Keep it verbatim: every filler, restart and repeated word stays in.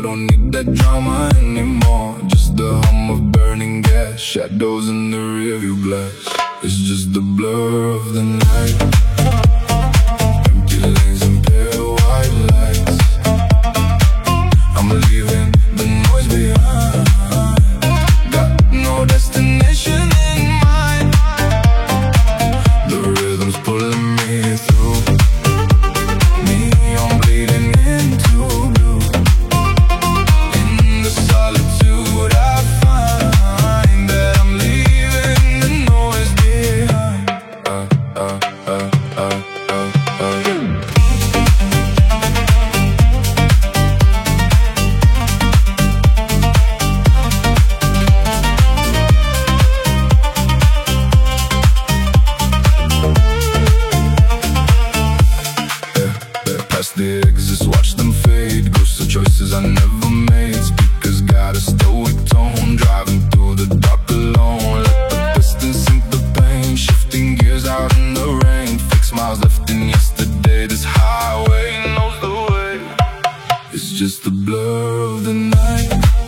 don't need that drama anymore. Just the hum of burning gas, shadows in the rearview glass. It's just the blur of the night, empty lanes and pale white lights. I'm leaving the noise behind, got no destination in mind. The rhythm's pulling me through, neon bleeding into blue. In the solitude I find that I'm leaving the noise behind. uh, uh, uh, uh, uh, uh. Past the exits, watch them fade. Ghosts of choices I never made. Speakers got a stoic tone, driving through the dark alone. Let the distance sink the pain, shifting gears out in the rain. Fake smiles left in yesterday, this highway knows the way. It's just the blur of the night.